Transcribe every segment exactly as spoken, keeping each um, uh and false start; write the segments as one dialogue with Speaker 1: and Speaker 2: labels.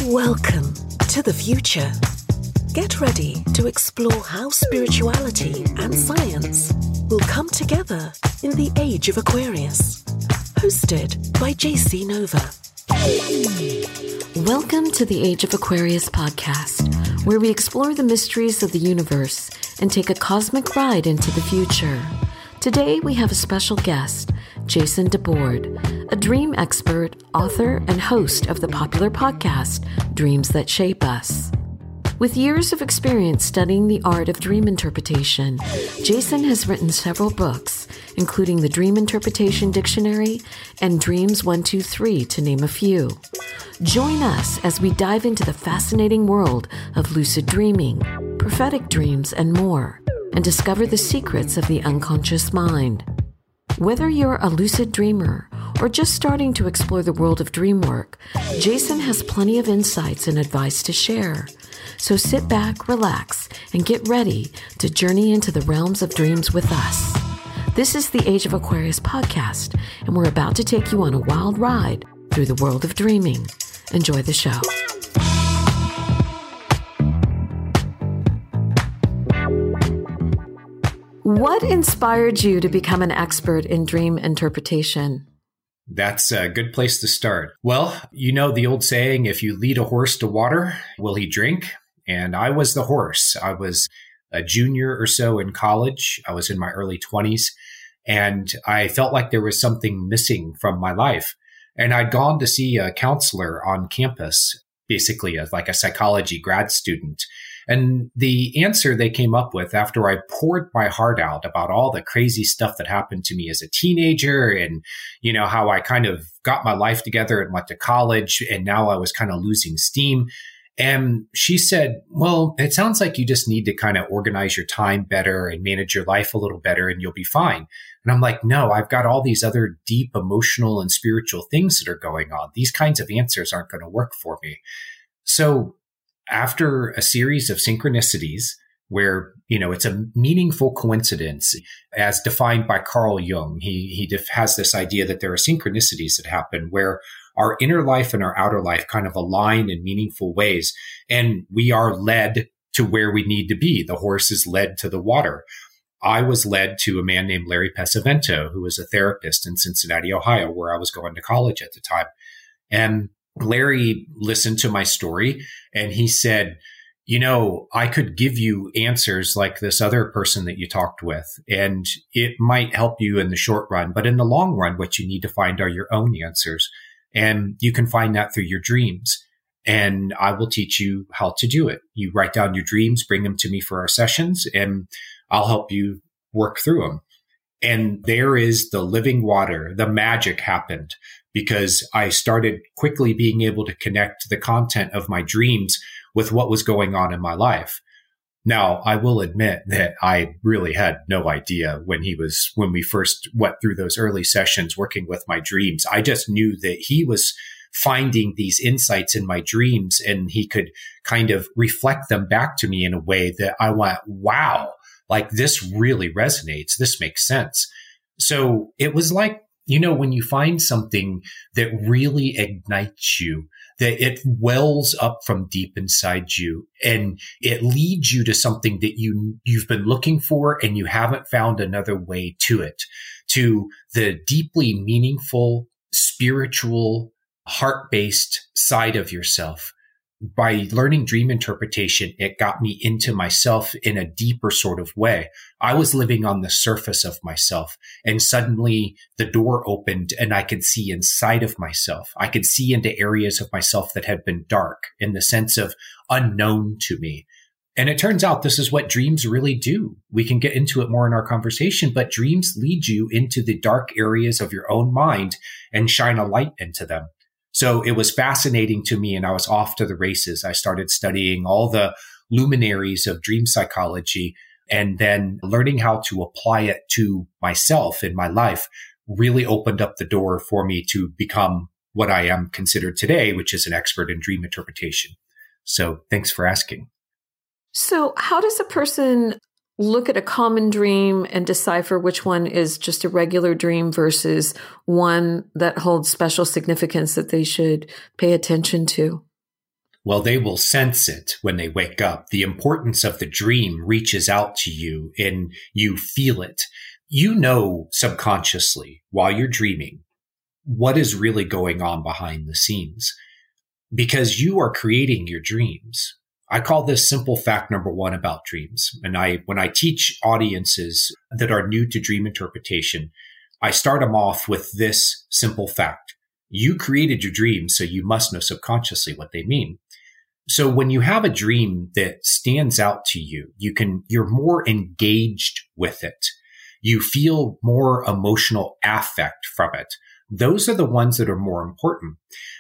Speaker 1: Welcome to the future. Get ready to explore how spirituality and science will come together in the age of Aquarius. Hosted by J C Nova. Welcome to the Age of Aquarius podcast, where we explore the mysteries of the universe and take a cosmic ride into the future. Today we have a special guest, Jason DeBoard, a dream expert, author, and host of the popular podcast, Dreams That Shape Us. With years of experience studying the art of dream interpretation, Jason has written several books, including the Dream Interpretation Dictionary and Dreams one two three, to name a few. Join us as we dive into the fascinating world of lucid dreaming, prophetic dreams, and more, and discover the secrets of the unconscious mind. Whether you're a lucid dreamer or just starting to explore the world of dream work, Jason has plenty of insights and advice to share. So sit back, relax, and get ready to journey into the realms of dreams with us. This is the Age of Aquarius podcast, and we're about to take you on a wild ride through the world of dreaming. Enjoy the show. What inspired you to become an expert in dream interpretation?
Speaker 2: That's a good place to start. Well, you know the old saying, if you lead a horse to water, will he drink? And I was the horse. I was a junior or so in college. I was in my early twenties, and I felt like there was something missing from my life. And I'd gone to see a counselor on campus, basically a, like a psychology grad student. And the answer they came up with after I poured my heart out about all the crazy stuff that happened to me as a teenager and, you know, how I kind of got my life together and went to college and now I was kind of losing steam. And she said, well, it sounds like you just need to kind of organize your time better and manage your life a little better and you'll be fine. And I'm like, no, I've got all these other deep emotional and spiritual things that are going on. These kinds of answers aren't going to work for me. So after a series of synchronicities where, you know, it's a meaningful coincidence as defined by Carl Jung, he, he def- has this idea that there are synchronicities that happen where our inner life and our outer life kind of align in meaningful ways. And we are led to where we need to be. The horse is led to the water. I was led to a man named Larry Pesavento, who was a therapist in Cincinnati, Ohio, where I was going to college at the time. And Larry listened to my story and he said, you know, I could give you answers like this other person that you talked with, and it might help you in the short run. But in the long run, what you need to find are your own answers. And you can find that through your dreams. And I will teach you how to do it. You write down your dreams, bring them to me for our sessions, and I'll help you work through them. And there is the living water. The magic happened because I started quickly being able to connect the content of my dreams with what was going on in my life. Now, I will admit that I really had no idea when he was, when we first went through those early sessions working with my dreams. I just knew that he was finding these insights in my dreams and he could kind of reflect them back to me in a way that I went, wow, like this really resonates. This makes sense. So it was like, you know, when you find something that really ignites you, that it wells up from deep inside you and it leads you to something that you, you've been looking for and you haven't found another way to it, to the deeply meaningful, spiritual, heart-based side of yourself. By learning dream interpretation, it got me into myself in a deeper sort of way. I was living on the surface of myself, and suddenly the door opened and I could see inside of myself. I could see into areas of myself that had been dark in the sense of unknown to me. And it turns out this is what dreams really do. We can get into it more in our conversation, but dreams lead you into the dark areas of your own mind and shine a light into them. So it was fascinating to me and I was off to the races. I started studying all the luminaries of dream psychology and then learning how to apply it to myself in my life really opened up the door for me to become what I am considered today, which is an expert in dream interpretation. So thanks for asking.
Speaker 1: So how does a person look at a common dream and decipher which one is just a regular dream versus one that holds special significance that they should pay attention to?
Speaker 2: Well, they will sense it when they wake up. The importance of the dream reaches out to you and you feel it. You know subconsciously while you're dreaming what is really going on behind the scenes because you are creating your dreams. I call this simple fact number one about dreams. And I, when I teach audiences that are new to dream interpretation, I start them off with this simple fact. You created your dreams, so you must know subconsciously what they mean. So when you have a dream that stands out to you, you can, you're more engaged with it. You feel more emotional affect from it. Those are the ones that are more important.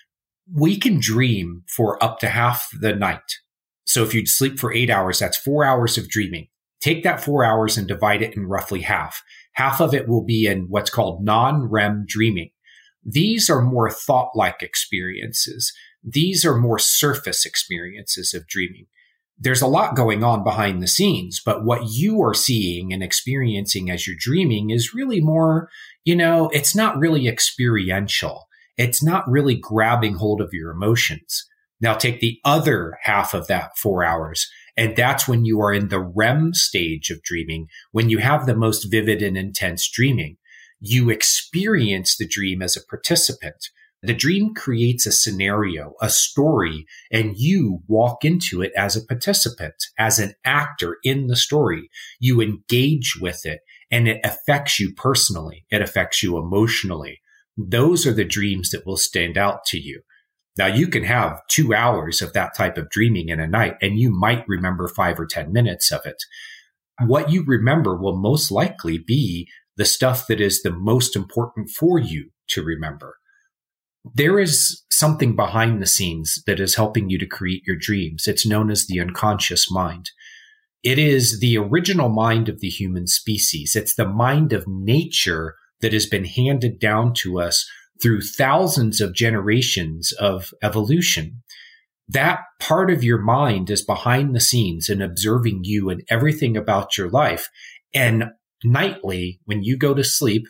Speaker 2: We can dream for up to half the night. So if you sleep for eight hours, that's four hours of dreaming. Take that four hours and divide it in roughly half. Half of it will be in what's called non-R E M dreaming. These are more thought-like experiences. These are more surface experiences of dreaming. There's a lot going on behind the scenes, but what you are seeing and experiencing as you're dreaming is really more, you know, it's not really experiential. It's not really grabbing hold of your emotions. Now take the other half of that four hours, and that's when you are in the R E M stage of dreaming, when you have the most vivid and intense dreaming. You experience the dream as a participant. The dream creates a scenario, a story, and you walk into it as a participant, as an actor in the story. You engage with it, and it affects you personally. It affects you emotionally. Those are the dreams that will stand out to you. Now, you can have two hours of that type of dreaming in a night, and you might remember five or ten minutes of it. What you remember will most likely be the stuff that is the most important for you to remember. There is something behind the scenes that is helping you to create your dreams. It's known as the unconscious mind. It is the original mind of the human species. It's the mind of nature that has been handed down to us through thousands of generations of evolution. That part of your mind is behind the scenes and observing you and everything about your life. And nightly, when you go to sleep,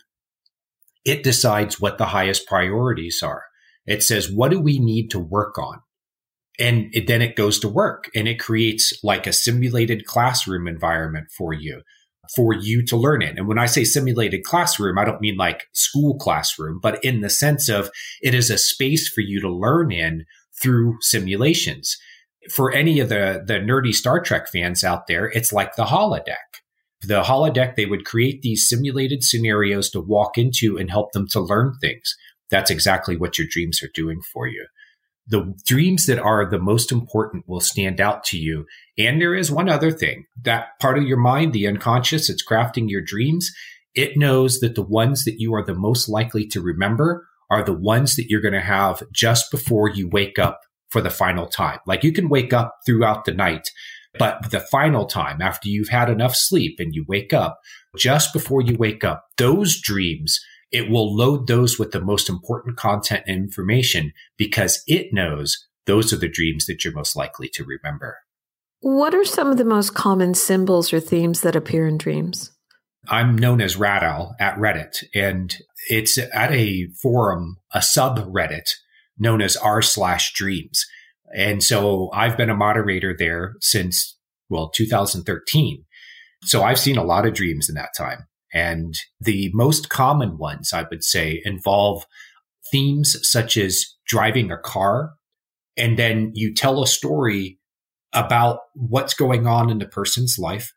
Speaker 2: it decides what the highest priorities are. It says, what do we need to work on? And it, then it goes to work, and it creates like a simulated classroom environment for you, for you to learn in. And when I say simulated classroom, I don't mean like school classroom, but in the sense of it is a space for you to learn in through simulations. For any of the, the nerdy Star Trek fans out there, it's like the holodeck. The holodeck, they would create these simulated scenarios to walk into and help them to learn things. That's exactly what your dreams are doing for you. The dreams that are the most important will stand out to you. And there is one other thing. That part of your mind, the unconscious, it's crafting your dreams. It knows that the ones that you are the most likely to remember are the ones that you're going to have just before you wake up for the final time. Like you can wake up throughout the night, but the final time, after you've had enough sleep and you wake up, just before you wake up, those dreams, it will load those with the most important content and information because it knows those are the dreams that you're most likely to remember.
Speaker 1: What are some of the most common symbols or themes that appear in dreams?
Speaker 2: I'm known as Radow at Reddit, and it's at a forum, a subreddit known as r slash dreams. And so I've been a moderator there since, well, two thousand thirteen. So I've seen a lot of dreams in that time. And the most common ones, I would say, involve themes such as driving a car. And then you tell a story about what's going on in the person's life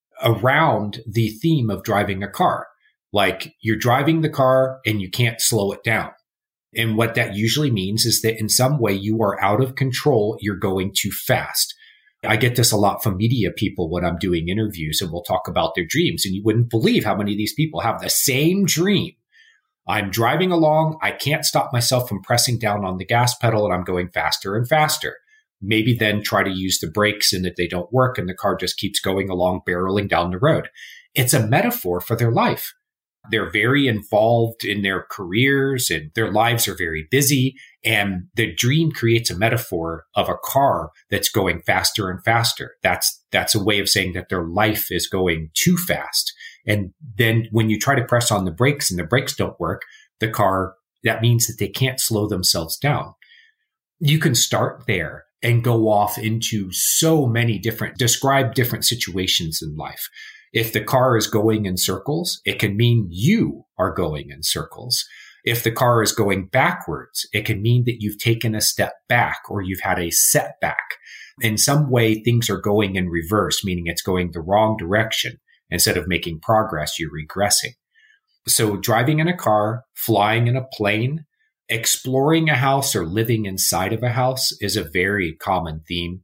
Speaker 2: around the theme of driving a car. Like you're driving the car and you can't slow it down. And what that usually means is that in some way you are out of control. You're going too fast. I get this a lot from media people when I'm doing interviews, and we'll talk about their dreams. And you wouldn't believe how many of these people have the same dream. I'm driving along. I can't stop myself from pressing down on the gas pedal, and I'm going faster and faster. Maybe then try to use the brakes and that they don't work and the car just keeps going along, barreling down the road. It's a metaphor for their life. They're very involved in their careers and their lives are very busy. And the dream creates a metaphor of a car that's going faster and faster. That's, that's a way of saying that their life is going too fast. And then when you try to press on the brakes and the brakes don't work, the car, that means that they can't slow themselves down. You can start there. and go off into so many different, describe different situations in life. If the car is going in circles, it can mean you are going in circles. If the car is going backwards, it can mean that you've taken a step back or you've had a setback. In some way, things are going in reverse, meaning it's going the wrong direction. Instead of making progress, you're regressing. So driving in a car, flying in a plane, exploring a house or living inside of a house is a very common theme.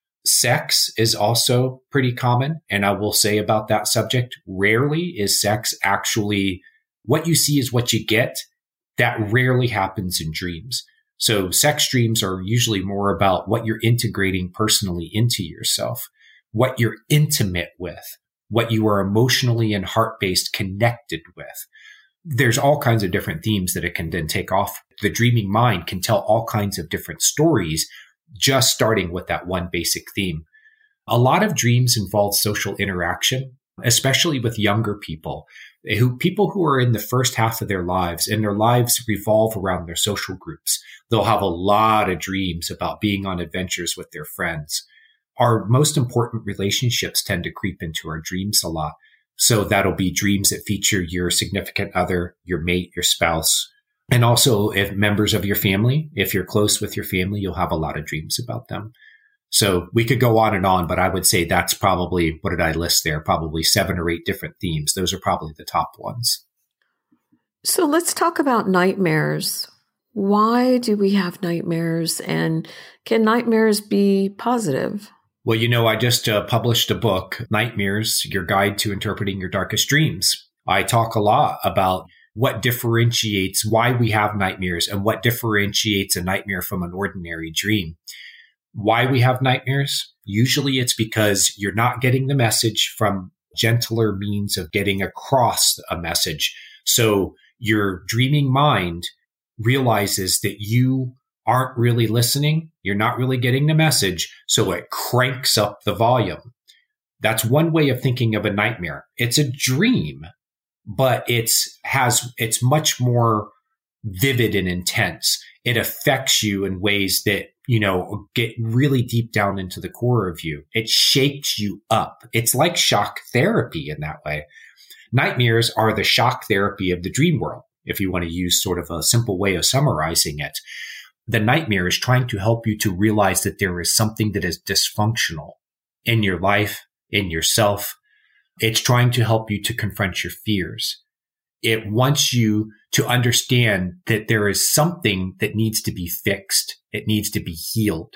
Speaker 2: Sex is also pretty common. And I will say about that subject, rarely is sex actually what you see is what you get. That rarely happens in dreams. So sex dreams are usually more about what you're integrating personally into yourself, what you're intimate with, what you are emotionally and heart-based connected with. There's all kinds of different themes that it can then take off. The dreaming mind can tell all kinds of different stories, just starting with that one basic theme. A lot of dreams involve social interaction, especially with younger people, who people who are in the first half of their lives, and their lives revolve around their social groups. They'll have a lot of dreams about being on adventures with their friends. Our most important relationships tend to creep into our dreams a lot. So that'll be dreams that feature your significant other, your mate, your spouse, and also if members of your family. If you're close with your family, you'll have a lot of dreams about them. So we could go on and on, but I would say that's probably, what did I list there? Probably seven or eight different themes. Those are probably the top ones.
Speaker 1: So let's talk about nightmares. Why do we have nightmares, and can nightmares be positive?
Speaker 2: Well, you know, I just uh, published a book, Nightmares, Your Guide to Interpreting Your Darkest Dreams. I talk a lot about what differentiates why we have nightmares and what differentiates a nightmare from an ordinary dream. Why we have nightmares? Usually it's because you're not getting the message from gentler means of getting across a message. So your dreaming mind realizes that you aren't really listening. You're not really getting the message. So it cranks up the volume. That's one way of thinking of a nightmare. It's a dream, but it's has it's much more vivid and intense. It affects you in ways that, you know, get really deep down into the core of you. It shakes you up. It's like shock therapy in that way. Nightmares are the shock therapy of the dream world, if you want to use sort of a simple way of summarizing it. The nightmare is trying to help you to realize that there is something that is dysfunctional in your life, in yourself. It's trying to help you to confront your fears. It wants you to understand that there is something that needs to be fixed. It needs to be healed.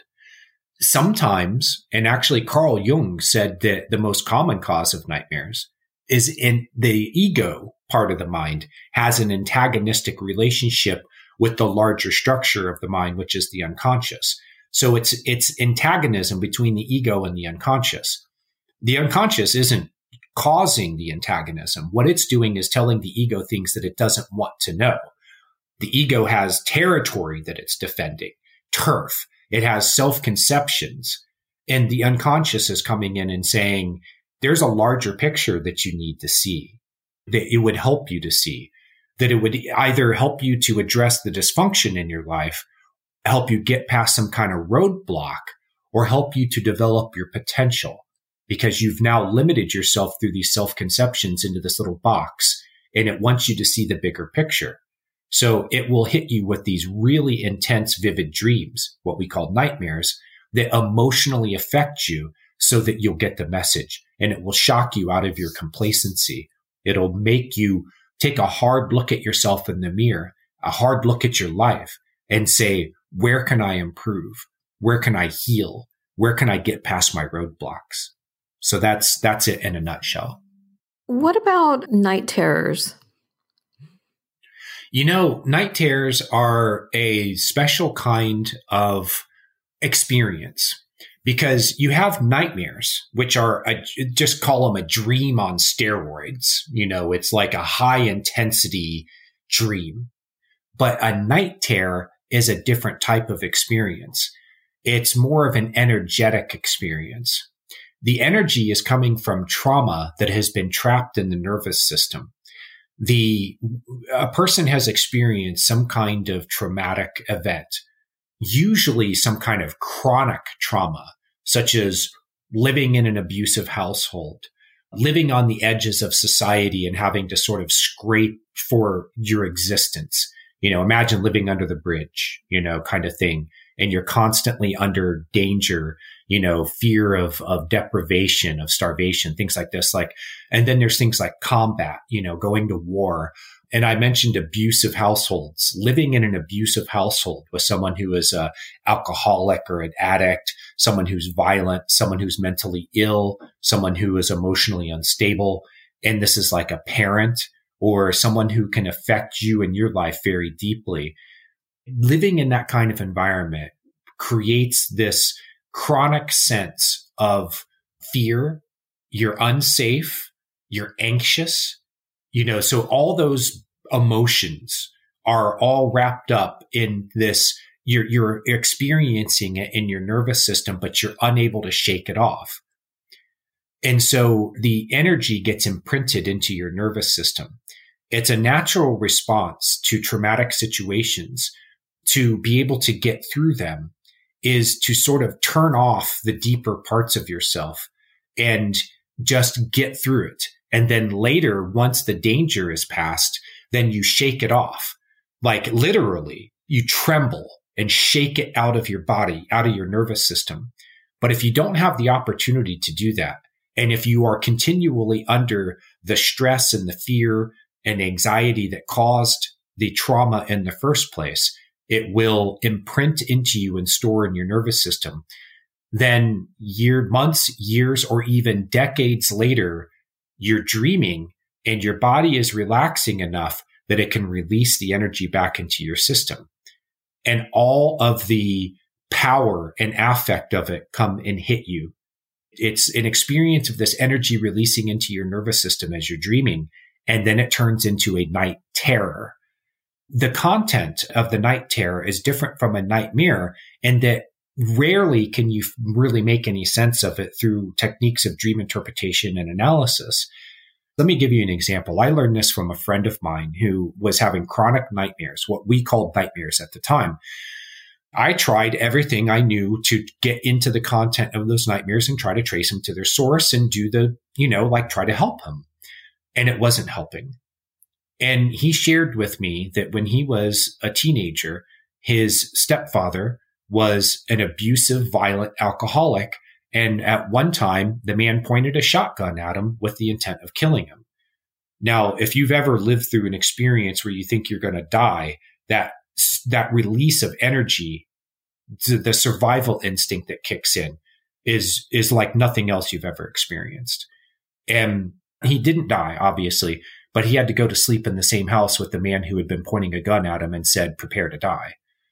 Speaker 2: Sometimes, and actually Carl Jung said that the most common cause of nightmares is in the ego part of the mind has an antagonistic relationship with the larger structure of the mind, which is the unconscious. So it's it's antagonism between the ego and the unconscious. The unconscious isn't causing the antagonism. What it's doing is telling the ego things that it doesn't want to know. The ego has territory that it's defending, turf. It has self-conceptions. And the unconscious is coming in and saying, there's a larger picture that you need to see, that it would help you to see, that it would either help you to address the dysfunction in your life, help you get past some kind of roadblock, or help you to develop your potential, because you've now limited yourself through these self-conceptions into this little box, and it wants you to see the bigger picture. So it will hit you with these really intense, vivid dreams, what we call nightmares, that emotionally affect you so that you'll get the message, and it will shock you out of your complacency. It'll make you take a hard look at yourself in the mirror, a hard look at your life, and say, where can I improve? Where can I heal? Where can I get past my roadblocks? So that's that's it in a nutshell.
Speaker 1: What about night terrors?
Speaker 2: You know, night terrors are a special kind of experience because you have nightmares, which are, a, just call them a dream on steroids. You know, it's like a high intensity dream. But a night terror is a different type of experience. It's more of an energetic experience. The energy is coming from trauma that has been trapped in the nervous system. The a person has experienced some kind of traumatic event. usually some kind of chronic trauma, such as living in an abusive household, living on the edges of society and having to sort of scrape for your existence. You know, imagine living under the bridge, you know, kind of thing. And you're constantly under danger, you know, fear of, of deprivation, of starvation, things like this. Like, and then there's things like combat, you know, going to war. And I mentioned abusive households, living in an abusive household with someone who is a alcoholic or an addict, someone who's violent, someone who's mentally ill, someone who is emotionally unstable. And this is like a parent or someone who can affect you in your life very deeply. Living in that kind of environment creates this chronic sense of fear. You're unsafe. You're anxious. You know, so all those emotions are all wrapped up in this. You're, you're experiencing it in your nervous system, but you're unable to shake it off. And so the energy gets imprinted into your nervous system. It's a natural response to traumatic situations. To be able to get through them is to sort of turn off the deeper parts of yourself and just get through it. And then later, once the danger is past, then you shake it off. Like literally, you tremble and shake it out of your body, out of your nervous system. But if you don't have the opportunity to do that, and if you are continually under the stress and the fear and anxiety that caused the trauma in the first place, it will imprint into you and store in your nervous system. Then year, months, years, or even decades later, you're dreaming and your body is relaxing enough that it can release the energy back into your system. And all of the power and affect of it come and hit you. It's an experience of this energy releasing into your nervous system as you're dreaming. And then it turns into a night terror. The content of the night terror is different from a nightmare in that rarely can you really make any sense of it through techniques of dream interpretation and analysis. Let me give you an example. I learned this from a friend of mine who was having chronic nightmares, what we called nightmares at the time. I tried everything I knew to get into the content of those nightmares and try to trace them to their source and do the, you know, like try to help him. And it wasn't helping. And he shared with me that when he was a teenager, his stepfather was an abusive, violent alcoholic. And at one time, the man pointed a shotgun at him with the intent of killing him. Now, if you've ever lived through an experience where you think you're going to die, that, that release of energy, the survival instinct that kicks in is, is like nothing else you've ever experienced. And he didn't die, obviously, but he had to go to sleep in the same house with the man who had been pointing a gun at him and said, prepare to die.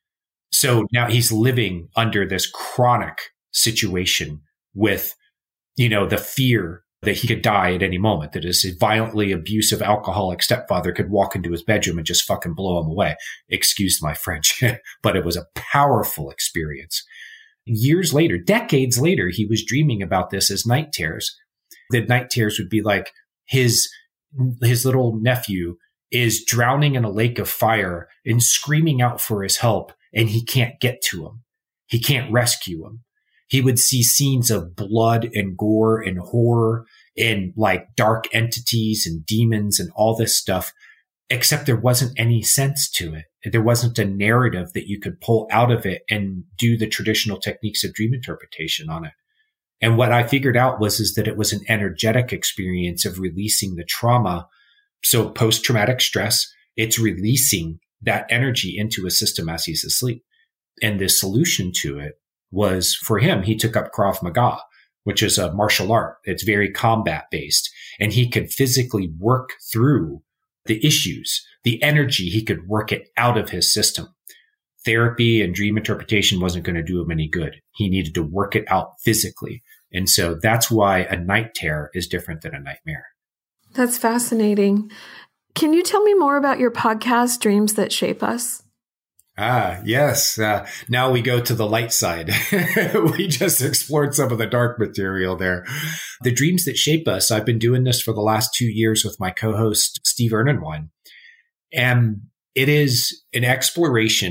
Speaker 2: So now he's living under this chronic situation with, you know, the fear that he could die at any moment, that his violently abusive alcoholic stepfather could walk into his bedroom and just fucking blow him away. Excuse my French, but it was a powerful experience. Years later, decades later, he was dreaming about this as night terrors. The night terrors would be like his his little nephew is drowning in a lake of fire and screaming out for his help, and he can't get to him. He can't rescue him. He would see scenes of blood and gore and horror and like dark entities and demons and all this stuff, except there wasn't any sense to it. There wasn't a narrative that you could pull out of it and do the traditional techniques of dream interpretation on it. And what I figured out was, is that it was an energetic experience of releasing the trauma. So post-traumatic stress, it's releasing that energy into his system as he's asleep. And the solution to it was, for him, he took up Krav Maga, which is a martial art. It's very combat based, and he could physically work through the issues, the energy. He could work it out of his system. Therapy and dream interpretation wasn't going to do him any good. He needed to work it out physically. And so that's why a night terror is different than a nightmare.
Speaker 3: That's fascinating. Can you tell me more about your podcast, Dreams That Shape Us?
Speaker 2: Ah, yes. Uh, now we go to the light side. We just explored some of the dark material there. The Dreams That Shape Us, I've been doing this for the last two years with my co-host, Steve Ernenwine. And it is an exploration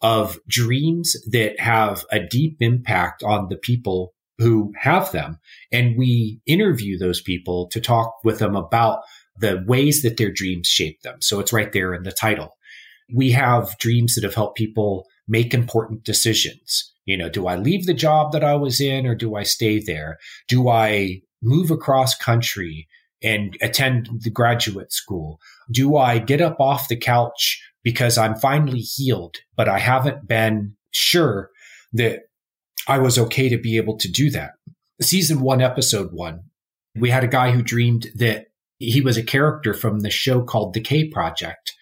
Speaker 2: of dreams that have a deep impact on the people who have them. And we interview those people to talk with them about the ways that their dreams shape them. So it's right there in the title. We have dreams that have helped people make important decisions. You know, do I leave the job that I was in or do I stay there? Do I move across country and attend the graduate school? Do I get up off the couch because I'm finally healed, but I haven't been sure that I was okay to be able to do that? Season one, episode one, we had a guy who dreamed that he was a character from the show called The K Project.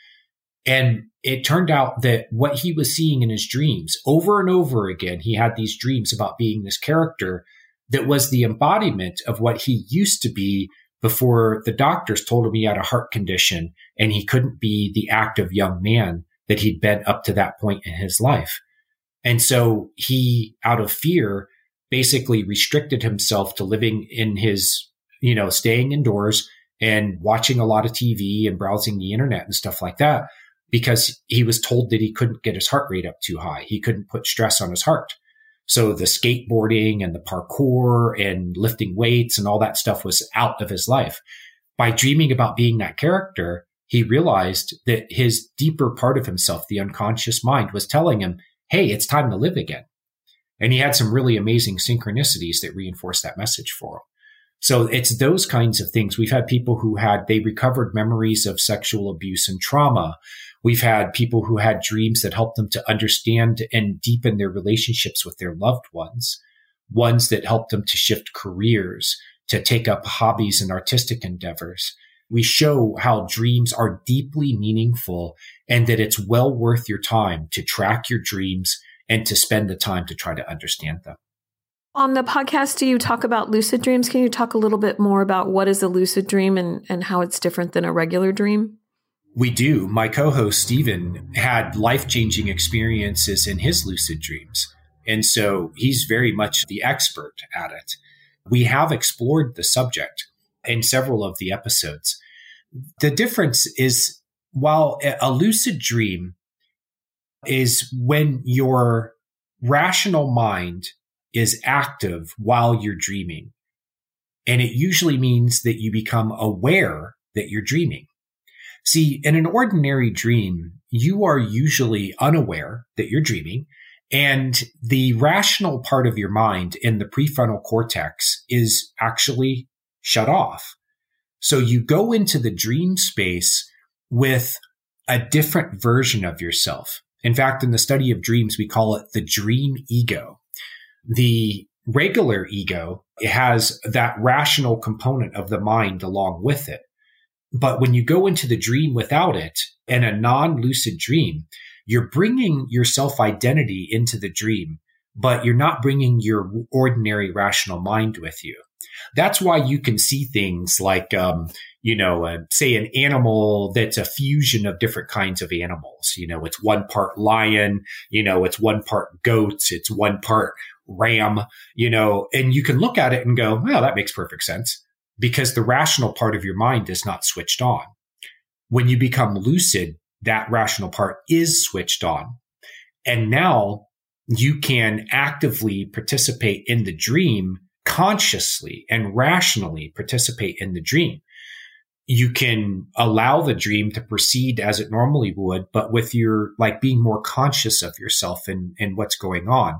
Speaker 2: And it turned out that what he was seeing in his dreams over and over again, he had these dreams about being this character that was the embodiment of what he used to be before the doctors told him he had a heart condition and he couldn't be the active young man that he'd been up to that point in his life. And so he, out of fear, basically restricted himself to living in his, you know, staying indoors and watching a lot of T V and browsing the internet and stuff like that, because he was told that he couldn't get his heart rate up too high. He couldn't put stress on his heart. So the skateboarding and the parkour and lifting weights and all that stuff was out of his life. By dreaming about being that character, he realized that his deeper part of himself, the unconscious mind, was telling him, hey, it's time to live again. And he had some really amazing synchronicities that reinforced that message for him. So it's those kinds of things. We've had people who had, they recovered memories of sexual abuse and trauma. We've had people who had dreams that helped them to understand and deepen their relationships with their loved ones, ones that helped them to shift careers, to take up hobbies and artistic endeavors. We show how dreams are deeply meaningful and that it's well worth your time to track your dreams and to spend the time to try to understand them.
Speaker 3: On the podcast, do you talk about lucid dreams? Can you talk a little bit more about what is a lucid dream and, and how it's different than a regular dream?
Speaker 2: We do. My co-host, Stephen, had life-changing experiences in his lucid dreams. And so he's very much the expert at it. We have explored the subject in several of the episodes. The difference is, while a lucid dream is when your rational mind is active while you're dreaming, and it usually means that you become aware that you're dreaming. See, in an ordinary dream, you are usually unaware that you're dreaming, and the rational part of your mind in the prefrontal cortex is actually shut off. So you go into the dream space with a different version of yourself. In fact, in the study of dreams, we call it the dream ego. The regular ego has that rational component of the mind along with it. But when you go into the dream without it, in a non-lucid dream, you're bringing your self-identity into the dream, but you're not bringing your ordinary rational mind with you. That's why you can see things like, um, you know, uh, say an animal that's a fusion of different kinds of animals. You know, it's one part lion, you know, it's one part goats, it's one part ram, you know, and you can look at it and go, well, that makes perfect sense, because the rational part of your mind is not switched on. When you become lucid, that rational part is switched on. And now you can actively participate in the dream consciously and rationally participate in the dream. You can allow the dream to proceed as it normally would, but with your, like, being more conscious of yourself and, and what's going on.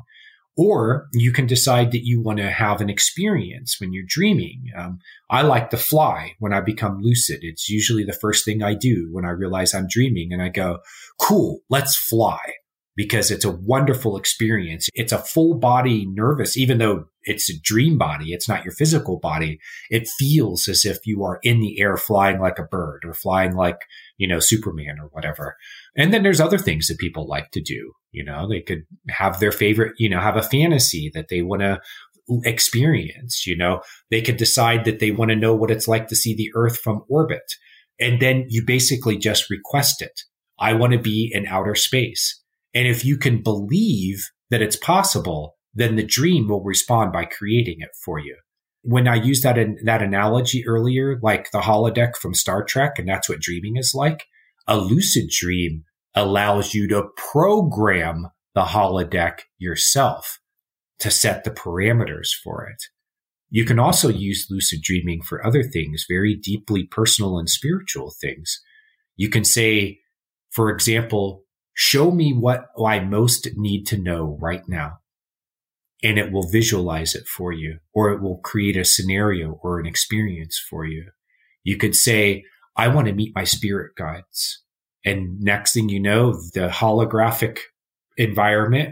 Speaker 2: Or you can decide that you want to have an experience when you're dreaming. Um, I like to fly when I become lucid. It's usually the first thing I do when I realize I'm dreaming, and I go, cool, let's fly, because it's a wonderful experience. It's a full body nervous, even though it's a dream body. It's not your physical body. It feels as if you are in the air flying like a bird or flying like, you know, Superman or whatever. And then there's other things that people like to do. You know, they could have their favorite, you know, have a fantasy that they want to experience. You know, they could decide that they want to know what it's like to see the Earth from orbit. And then you basically just request it. I want to be in outer space. And if you can believe that it's possible, then the dream will respond by creating it for you. When I used that in, that analogy earlier, like the holodeck from Star Trek, and that's what dreaming is like, a lucid dream allows you to program the holodeck yourself to set the parameters for it. You can also use lucid dreaming for other things, very deeply personal and spiritual things. You can say, for example, show me what I most need to know right now. And it will visualize it for you, or it will create a scenario or an experience for you. You could say, I want to meet my spirit guides. And next thing you know, the holographic environment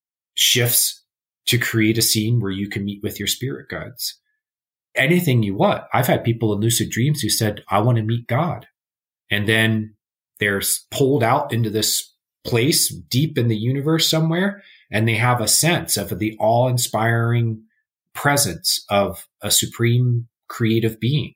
Speaker 2: shifts to create a scene where you can meet with your spirit guides. Anything you want. I've had people in lucid dreams who said, I want to meet God. And then they're pulled out into this place deep in the universe somewhere, and they have a sense of the awe-inspiring presence of a supreme creative being.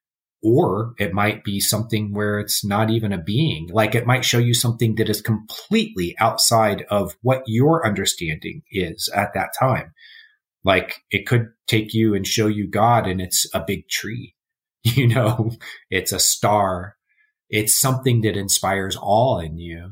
Speaker 2: Or it might be something where it's not even a being. Like it might show you something that is completely outside of what your understanding is at that time. Like it could take you and show you God, and it's a big tree. You know, it's a star. It's something that inspires awe in you.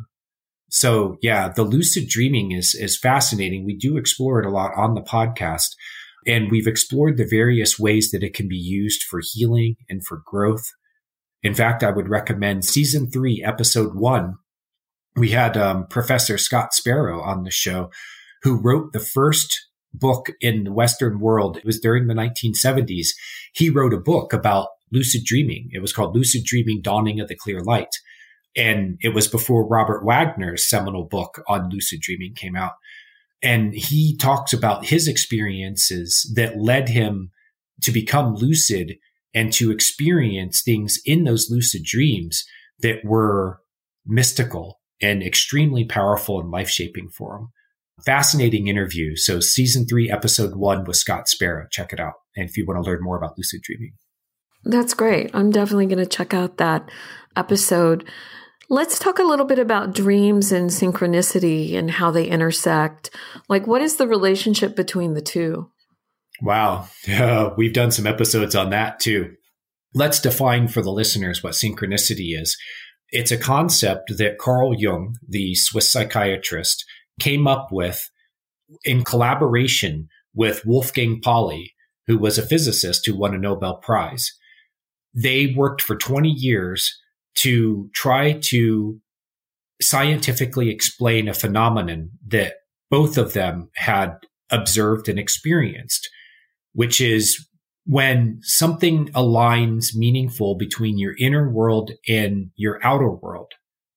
Speaker 2: So yeah, the lucid dreaming is, is fascinating. We do explore it a lot on the podcast. And we've explored the various ways that it can be used for healing and for growth. In fact, I would recommend season three, episode one. We had um, Professor Scott Sparrow on the show, who wrote the first book in the Western world. It was during the nineteen seventies. He wrote a book about lucid dreaming. It was called Lucid Dreaming, Dawning of the Clear Light. And it was before Robert Wagner's seminal book on lucid dreaming came out. And he talks about his experiences that led him to become lucid and to experience things in those lucid dreams that were mystical and extremely powerful and life-shaping for him. Fascinating interview. So season three, episode one with Scott Sparrow. Check it out. And if you want to learn more about lucid dreaming.
Speaker 3: That's great. I'm definitely going to check out that episode. Let's talk a little bit about dreams and synchronicity and how they intersect. Like, what is the relationship between the two?
Speaker 2: Wow. Uh, we've done some episodes on that too. Let's define for the listeners what synchronicity is. It's a concept that Carl Jung, the Swiss psychiatrist, came up with in collaboration with Wolfgang Pauli, who was a physicist who won a Nobel Prize. They worked for twenty years to try to scientifically explain a phenomenon that both of them had observed and experienced, which is when something aligns meaningful between your inner world and your outer world.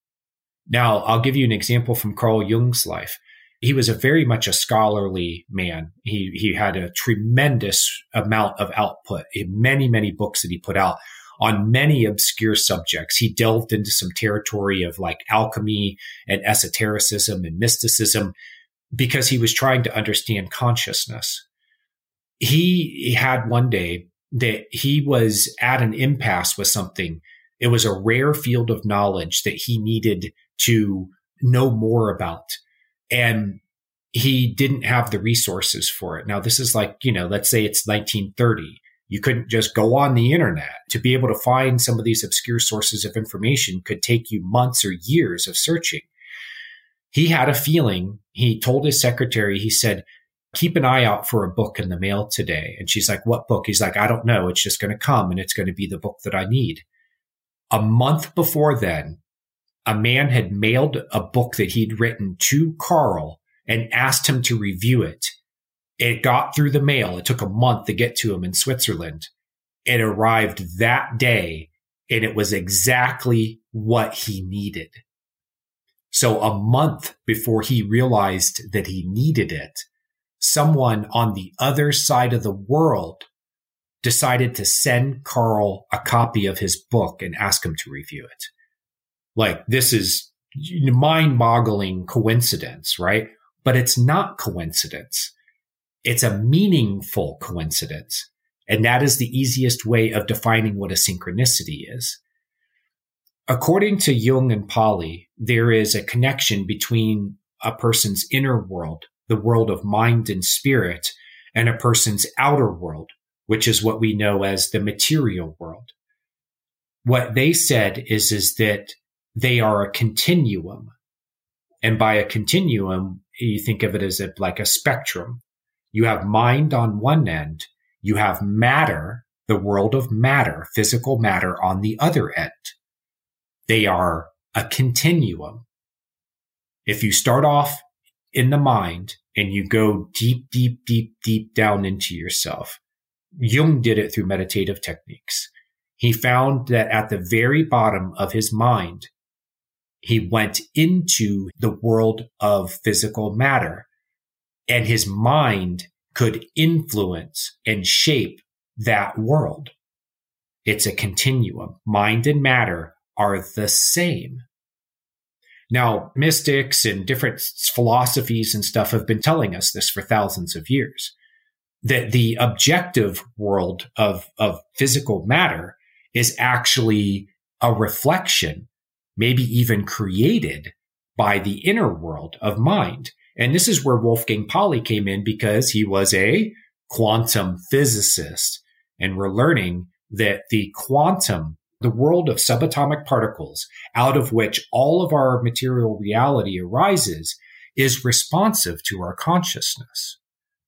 Speaker 2: Now, I'll give you an example from Carl Jung's life. He was a very much a scholarly man. He he had a tremendous amount of output in many, many books that he put out on many obscure subjects. He delved into some territory of like alchemy and esotericism and mysticism because he was trying to understand consciousness. He had one day that he was at an impasse with something. It was a rare field of knowledge that he needed to know more about. And he didn't have the resources for it. Now, this is like, you know, let's say it's nineteen thirty. You couldn't just go on the internet. To be able to find some of these obscure sources of information could take you months or years of searching. He had a feeling. He told his secretary, he said, keep an eye out for a book in the mail today. And she's like, what book? He's like, I don't know. It's just going to come and it's going to be the book that I need. A month before then, a man had mailed a book that he'd written to Carl and asked him to review it. It got through the mail. It took a month to get to him in Switzerland. It arrived that day, and it was exactly what he needed. So a month before he realized that he needed it, someone on the other side of the world decided to send Carl a copy of his book and ask him to review it. Like, this is mind-boggling coincidence, right? But it's not coincidence. It's a meaningful coincidence. And that is the easiest way of defining what a synchronicity is. According to Jung and Pauli, there is a connection between a person's inner world, the world of mind and spirit, and a person's outer world, which is what we know as the material world. What they said is, is that they are a continuum. And by a continuum, you think of it as a, like a spectrum. You have mind on one end. You have matter, the world of matter, physical matter on the other end. They are a continuum. If you start off in the mind and you go deep, deep, deep, deep down into yourself, Jung did it through meditative techniques. He found that at the very bottom of his mind, he went into the world of physical matter, and his mind could influence and shape that world. It's a continuum. Mind and matter are the same. Now, mystics and different philosophies and stuff have been telling us this for thousands of years, that the objective world of, of physical matter is actually a reflection, maybe even created by the inner world of mind. And this is where Wolfgang Pauli came in, because he was a quantum physicist. And we're learning that the quantum, the world of subatomic particles, out of which all of our material reality arises, is responsive to our consciousness.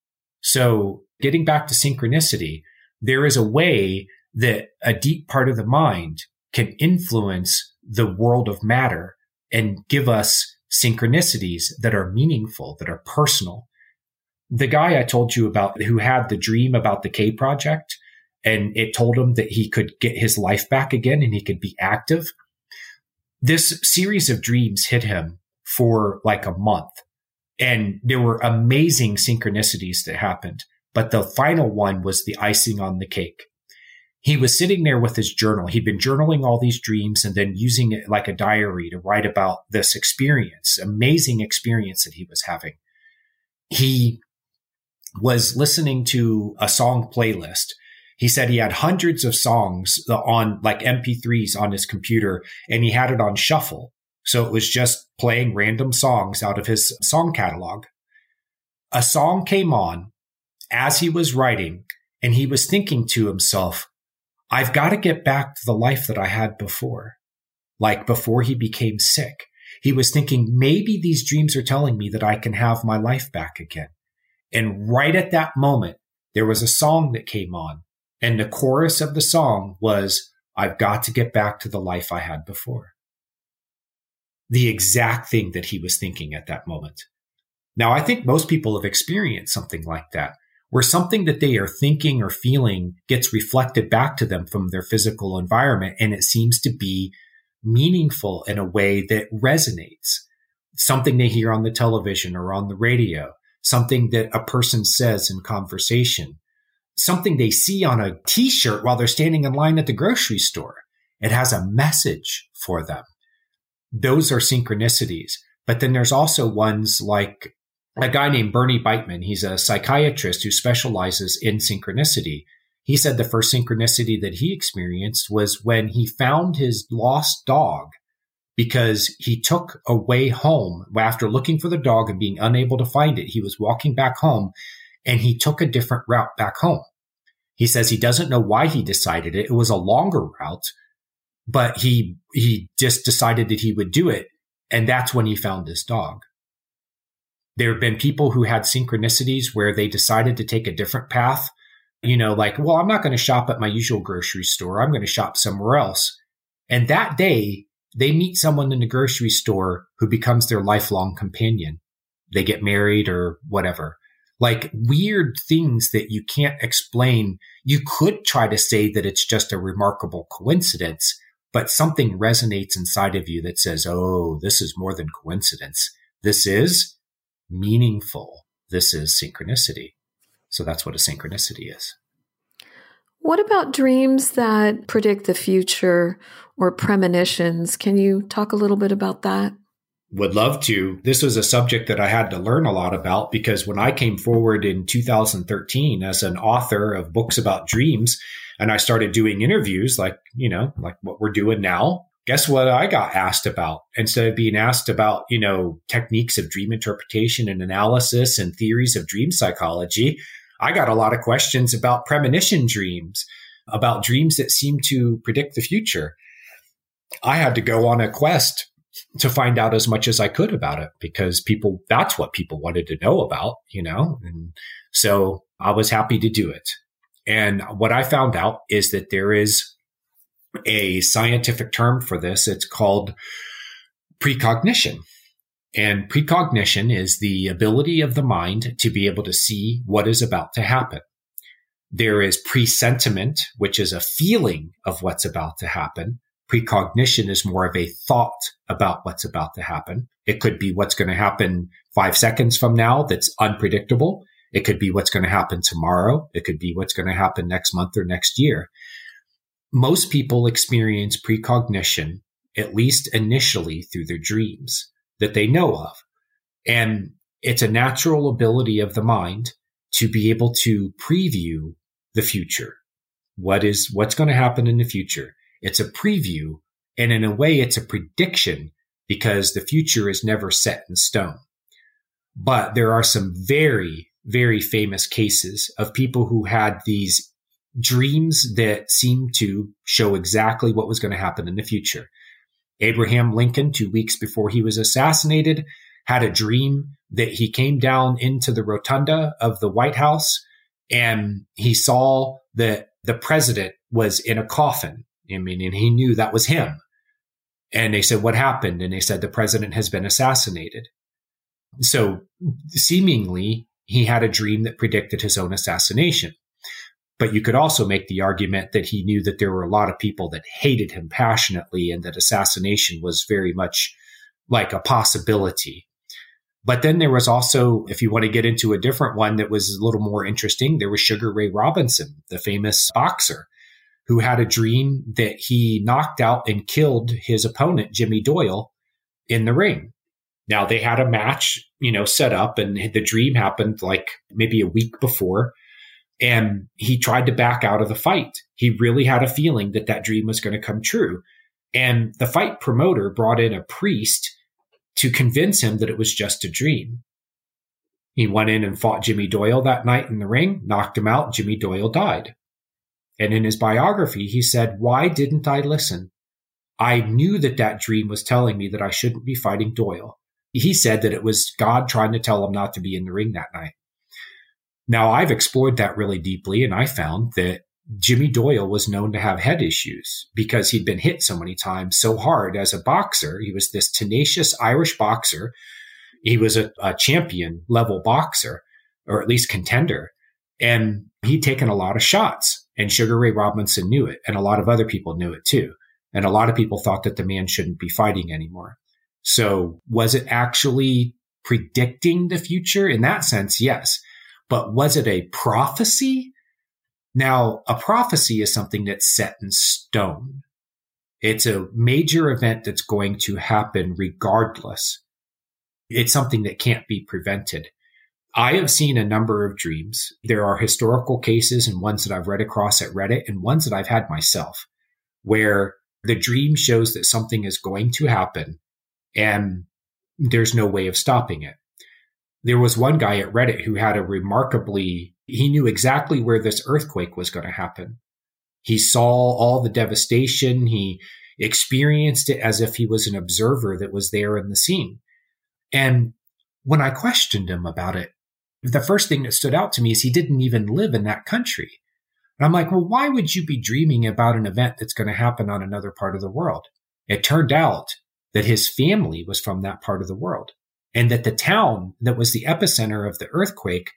Speaker 2: So getting back to synchronicity, there is a way that a deep part of the mind can influence the world of matter and give us synchronicities that are meaningful, that are personal. The guy I told you about who had the dream about the K project, and it told him that he could get his life back again and he could be active. This series of dreams hit him for like a month, and there were amazing synchronicities that happened. But the final one was the icing on the cake. He was sitting there with his journal. He'd been journaling all these dreams and then using it like a diary to write about this experience, amazing experience that he was having. He was listening to a song playlist. He said he had hundreds of songs on like M P threes on his computer, and he had it on shuffle. So it was just playing random songs out of his song catalog. A song came on as he was writing, and he was thinking to himself, I've got to get back to the life that I had before, like before he became sick. He was thinking, maybe these dreams are telling me that I can have my life back again. And right at that moment, there was a song that came on. And the chorus of the song was, I've got to get back to the life I had before. The exact thing that he was thinking at that moment. Now, I think most people have experienced something like that, where something that they are thinking or feeling gets reflected back to them from their physical environment, and it seems to be meaningful in a way that resonates. Something they hear on the television or on the radio, something that a person says in conversation, something they see on a t-shirt while they're standing in line at the grocery store. It has a message for them. Those are synchronicities. But then there's also ones like a guy named Bernie Beitman. He's a psychiatrist who specializes in synchronicity. He said the first synchronicity that he experienced was when he found his lost dog, because he took a way home after looking for the dog and being unable to find it. He was walking back home and he took a different route back home. He says he doesn't know why he decided it. It was a longer route, but he he just decided that he would do it. And that's when he found his dog. There have been people who had synchronicities where they decided to take a different path. You know, like, well, I'm not going to shop at my usual grocery store. I'm going to shop somewhere else. And that day, they meet someone in the grocery store who becomes their lifelong companion. They get married or whatever. Like weird things that you can't explain. You could try to say that it's just a remarkable coincidence, but something resonates inside of you that says, oh, this is more than coincidence. This is meaningful. This is synchronicity. So that's what a synchronicity is.
Speaker 3: What about dreams that predict the future or premonitions? Can you talk a little bit about that?
Speaker 2: Would love to. This was a subject that I had to learn a lot about, because when I came forward in two thousand thirteen as an author of books about dreams, and I started doing interviews like, you know, like what we're doing now, guess what I got asked about? Instead of being asked about, you know, techniques of dream interpretation and analysis and theories of dream psychology, I got a lot of questions about premonition dreams, about dreams that seem to predict the future. I had to go on a quest to find out as much as I could about it because people, that's what people wanted to know about, you know? And so I was happy to do it. And what I found out is that there is a scientific term for this. It's called precognition. And precognition is the ability of the mind to be able to see what is about to happen. There is presentiment, which is a feeling of what's about to happen. Precognition is more of a thought about what's about to happen. It could be what's going to happen five seconds from now that's unpredictable. It could be what's going to happen tomorrow. It could be what's going to happen next month or next year. Most people experience precognition, at least initially, through their dreams that they know of. And it's a natural ability of the mind to be able to preview the future. What is, what's going to happen in the future? It's a preview. And in a way, it's a prediction because the future is never set in stone. But there are some very, very famous cases of people who had these dreams that seemed to show exactly what was going to happen in the future. Abraham Lincoln, two weeks before he was assassinated, had a dream that he came down into the rotunda of the White House and he saw that the president was in a coffin. I mean, and he knew that was him. And they said, what happened? And they said, the president has been assassinated. So seemingly, he had a dream that predicted his own assassination. But you could also make the argument that he knew that there were a lot of people that hated him passionately and that assassination was very much like a possibility. But then there was also, if you want to get into a different one that was a little more interesting, there was Sugar Ray Robinson, the famous boxer, who had a dream that he knocked out and killed his opponent, Jimmy Doyle, in the ring. Now, they had a match, you know, set up, and the dream happened like maybe a week before, and he tried to back out of the fight. He really had a feeling that that dream was going to come true. And the fight promoter brought in a priest to convince him that it was just a dream. He went in and fought Jimmy Doyle that night in the ring, knocked him out. Jimmy Doyle died. And in his biography, he said, why didn't I listen? I knew that that dream was telling me that I shouldn't be fighting Doyle. He said that it was God trying to tell him not to be in the ring that night. Now, I've explored that really deeply, and I found that Jimmy Doyle was known to have head issues because he'd been hit so many times so hard as a boxer. He was this tenacious Irish boxer. He was a, a champion level boxer, or at least contender. And he'd taken a lot of shots, and Sugar Ray Robinson knew it. And a lot of other people knew it too. And a lot of people thought that the man shouldn't be fighting anymore. So was it actually predicting the future? In that sense, yes. But was it a prophecy? Now, a prophecy is something that's set in stone. It's a major event that's going to happen regardless. It's something that can't be prevented. I have seen a number of dreams. There are historical cases and ones that I've read across at Reddit and ones that I've had myself, where the dream shows that something is going to happen and there's no way of stopping it. There was one guy at Reddit who had a remarkably, he knew exactly where this earthquake was going to happen. He saw all the devastation. He experienced it as if he was an observer that was there in the scene. And when I questioned him about it, the first thing that stood out to me is he didn't even live in that country. And I'm like, well, why would you be dreaming about an event that's going to happen on another part of the world? It turned out that his family was from that part of the world, and that the town that was the epicenter of the earthquake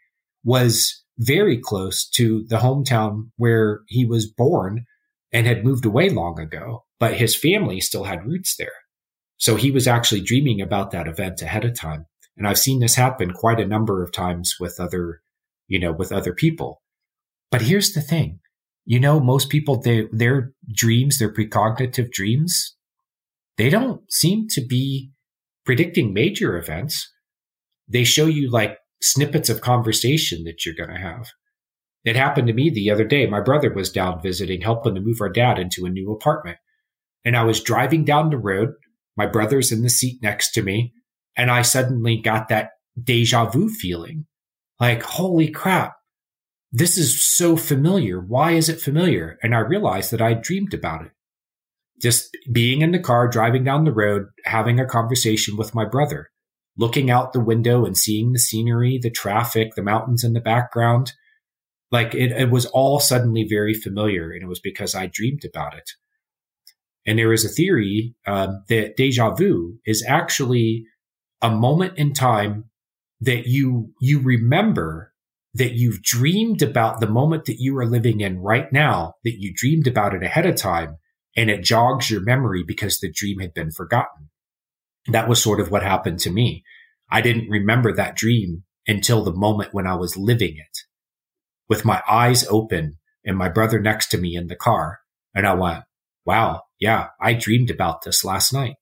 Speaker 2: was very close to the hometown where he was born and had moved away long ago, but his family still had roots there. So he was actually dreaming about that event ahead of time. And I've seen this happen quite a number of times with other, you know, with other people. But here's the thing, you know, most people, they, their dreams, their precognitive dreams, they don't seem to be predicting major events. They show you like snippets of conversation that you're going to have. It happened to me the other day. My brother was down visiting, helping to move our dad into a new apartment. And I was driving down the road. My brother's in the seat next to me. And I suddenly got that deja vu feeling. Like, holy crap, this is so familiar. Why is it familiar? And I realized that I dreamed about it. just being in the car, driving down the road, having a conversation with my brother, looking out the window and seeing the scenery, the traffic, the mountains in the background. Like it, it was all suddenly very familiar, and it was because I dreamed about it. And there is a theory um, that deja vu is actually a moment in time that you you remember that you've dreamed about the moment that you are living in right now, that you dreamed about it ahead of time, and it jogs your memory because the dream had been forgotten. That was sort of what happened to me. I didn't remember that dream until the moment when I was living it, with my eyes open and my brother next to me in the car. And I went, wow, yeah, I dreamed about this last night.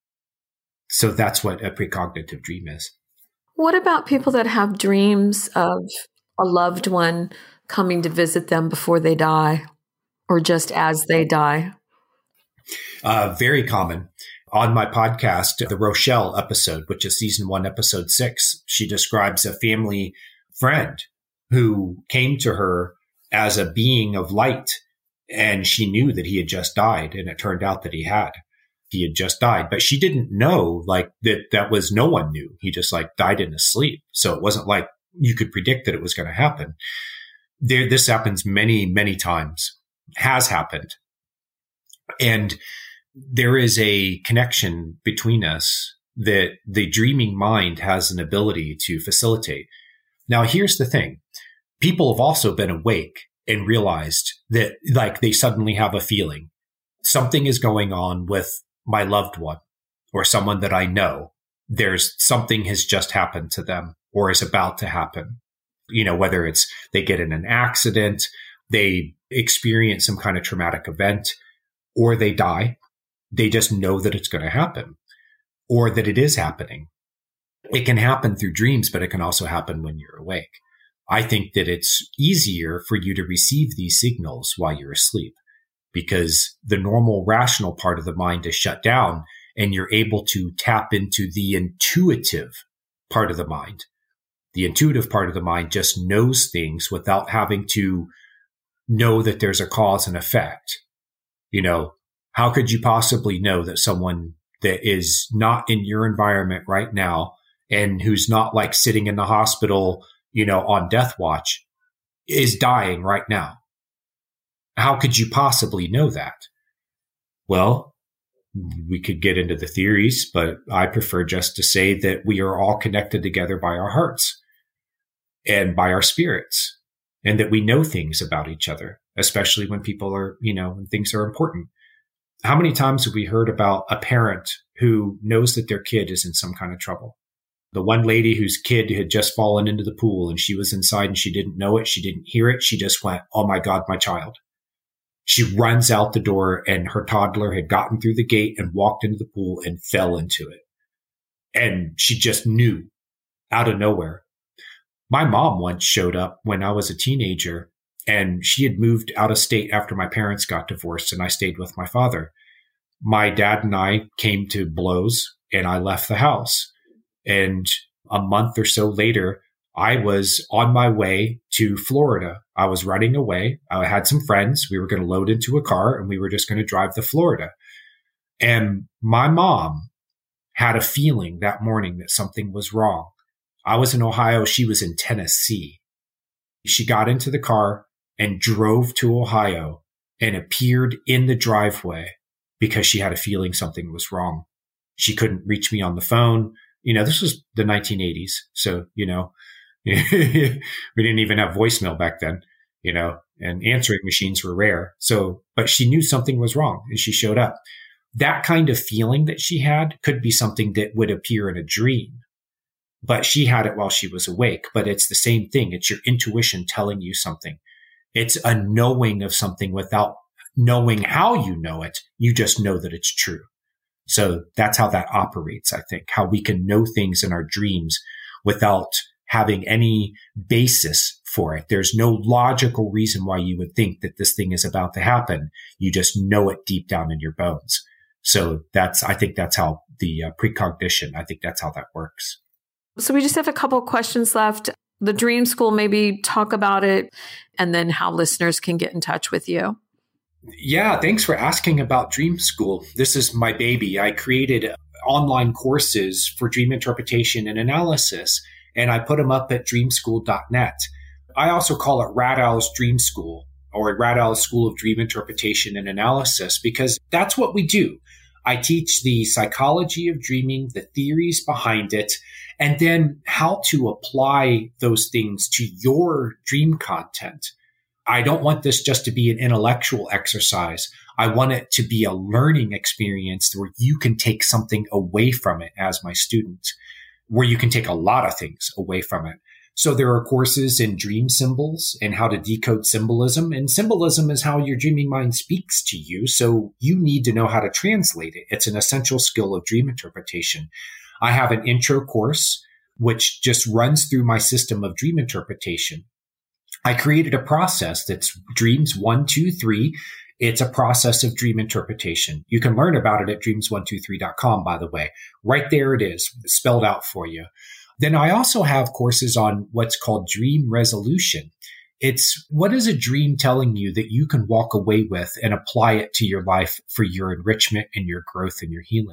Speaker 2: So that's what a precognitive dream is.
Speaker 3: What about people that have dreams of a loved one coming to visit them before they die or just as they die?
Speaker 2: Uh, very common. On my podcast, the Rochelle episode, which is season one, episode six, she describes a family friend who came to her as a being of light, and she knew that he had just died, and it turned out that he had. He had just died, but she didn't know like that that was no one knew. He just like died in his sleep. So it wasn't like you could predict that it was going to happen. There, this happens many, many times, has happened. And there is a connection between us that the dreaming mind has an ability to facilitate. Now, here's the thing. People have also been awake and realized that like they suddenly have a feeling something is going on with my loved one or someone that I know. There's something has just happened to them or is about to happen. You know, whether it's they get in an accident, they experience some kind of traumatic event, or they die. They just know that it's going to happen or that it is happening. It can happen through dreams, but it can also happen when you're awake. I think that it's easier for you to receive these signals while you're asleep because the normal rational part of the mind is shut down and you're able to tap into the intuitive part of the mind. The intuitive part of the mind just knows things without having to know that there's a cause and effect. You know, how could you possibly know that someone that is not in your environment right now and who's not like sitting in the hospital, you know, on death watch is dying right now? How could you possibly know that? Well, we could get into the theories, but I prefer just to say that we are all connected together by our hearts and by our spirits, and that we know things about each other, especially when people are, you know, when things are important. How many times have we heard about a parent who knows that their kid is in some kind of trouble? The one lady whose kid had just fallen into the pool and she was inside and she didn't know it. She didn't hear it. She just went, oh my God, my child. She runs out the door and her toddler had gotten through the gate and walked into the pool and fell into it. And she just knew out of nowhere. My mom once showed up when I was a teenager and she had moved out of state after my parents got divorced and I stayed with my father. My dad and I came to blows and I left the house. And a month or so later, I was on my way to Florida. I was running away. I had some friends. We were going to load into a car and we were just going to drive to Florida. And my mom had a feeling that morning that something was wrong. I was in Ohio. She was in Tennessee. She got into the car and drove to Ohio and appeared in the driveway because she had a feeling something was wrong. She couldn't reach me on the phone. You know, this was the nineteen eighties. So, you know, we didn't even have voicemail back then, you know, and answering machines were rare. So, but she knew something was wrong and she showed up. That kind of feeling that she had could be something that would appear in a dream, but she had it while she was awake. But it's the same thing. It's your intuition telling you something. It's a knowing of something without knowing how you know it. You just know that it's true. So that's how that operates, I think, how we can know things in our dreams without having any basis for it. There's no logical reason why you would think that this thing is about to happen. You just know it deep down in your bones. So that's, I think that's how the uh, precognition, I think that's how that works.
Speaker 3: So we just have a couple of questions left. The Dream School, maybe talk about it and then how listeners can get in touch with you.
Speaker 2: Yeah, thanks for asking about Dream School. This is my baby. I created online courses for dream interpretation and analysis, and I put them up at dream school dot net. I also call it Rad Owl's Dream School, or Rad Owl's School of Dream Interpretation and Analysis, because that's what we do. I teach the psychology of dreaming, the theories behind it, and then how to apply those things to your dream content. I don't want this just to be an intellectual exercise. I want it to be a learning experience where you can take something away from it as my student, where you can take a lot of things away from it. So there are courses in dream symbols and how to decode symbolism. And symbolism is how your dreaming mind speaks to you. So you need to know how to translate it. It's an essential skill of dream interpretation. I have an intro course, which just runs through my system of dream interpretation. I created a process that's Dreams one, two, three. It's a process of dream interpretation. You can learn about it at dreams one two three dot com, by the way. Right there it is, spelled out for you. Then I also have courses on what's called dream resolution. It's what is a dream telling you that you can walk away with and apply it to your life for your enrichment and your growth and your healing.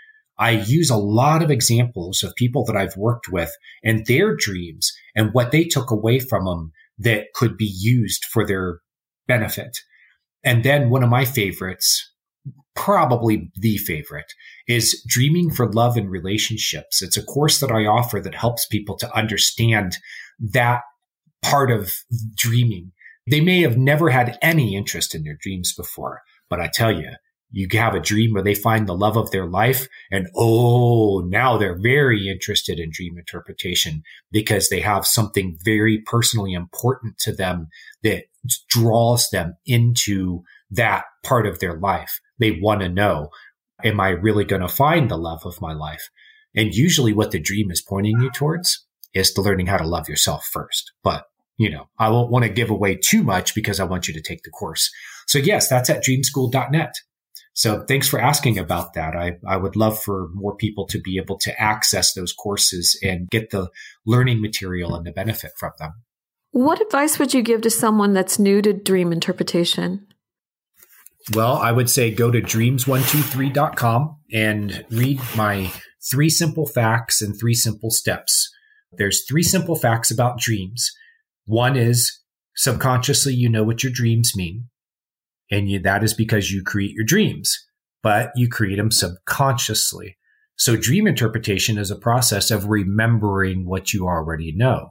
Speaker 2: I use a lot of examples of people that I've worked with and their dreams and what they took away from them that could be used for their benefit. And then one of my favorites, probably the favorite, is Dreaming for Love and Relationships. It's a course that I offer that helps people to understand that part of dreaming. They may have never had any interest in their dreams before, but I tell you, you have a dream where they find the love of their life, and oh, now they're very interested in dream interpretation because they have something very personally important to them that draws them into that part of their life. They want to know, am I really going to find the love of my life? And usually what the dream is pointing you towards is to learning how to love yourself first. But, you know, I won't want to give away too much because I want you to take the course. So yes, that's at dream school dot net. So thanks for asking about that. I, I would love for more people to be able to access those courses and get the learning material and the benefit from them.
Speaker 3: What advice would you give to someone that's new to dream interpretation?
Speaker 2: Well, I would say go to dreams one two three dot com and read my three simple facts and three simple steps. There's three simple facts about dreams. One is subconsciously you know what your dreams mean. And you, that is because you create your dreams, but you create them subconsciously. So dream interpretation is a process of remembering what you already know.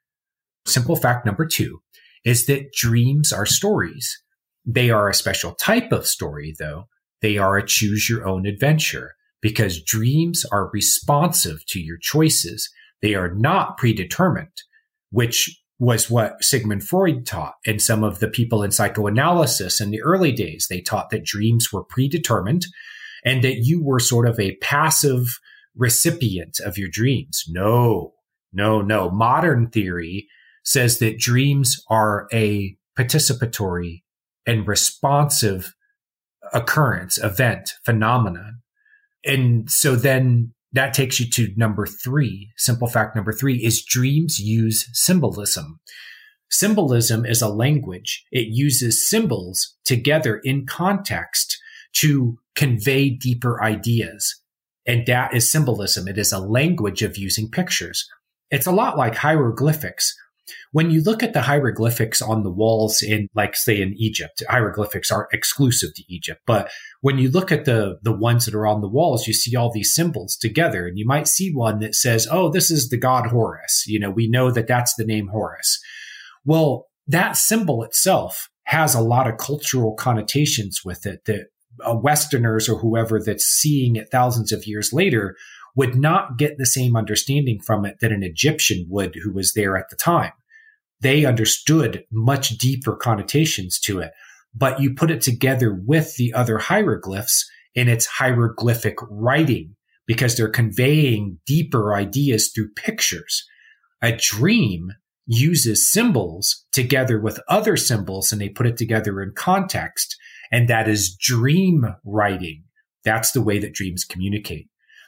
Speaker 2: Simple fact number two is that dreams are stories. They are a special type of story, though. They are a choose your own adventure because dreams are responsive to your choices. They are not predetermined, which was what Sigmund Freud taught. And some of the people in psychoanalysis in the early days, they taught that dreams were predetermined and that you were sort of a passive recipient of your dreams. No, no, no. Modern theory says that dreams are a participatory and responsive occurrence, event, phenomenon. And so then that takes you to number three. Simple fact number three is dreams use symbolism. Symbolism is a language. It uses symbols together in context to convey deeper ideas. And that is symbolism. It is a language of using pictures. It's a lot like hieroglyphics. When you look at the hieroglyphics on the walls in, like, say, in Egypt, hieroglyphics aren't exclusive to Egypt. But when you look at the, the ones that are on the walls, you see all these symbols together. And you might see one that says, oh, this is the god Horus. You know, we know that that's the name Horus. Well, that symbol itself has a lot of cultural connotations with it that uh, Westerners or whoever that's seeing it thousands of years later would not get the same understanding from it that an Egyptian would who was there at the time. They understood much deeper connotations to it, but you put it together with the other hieroglyphs and it's hieroglyphic writing because they're conveying deeper ideas through pictures. A dream uses symbols together with other symbols and they put it together in context, and that is dream writing. That's the way that dreams communicate.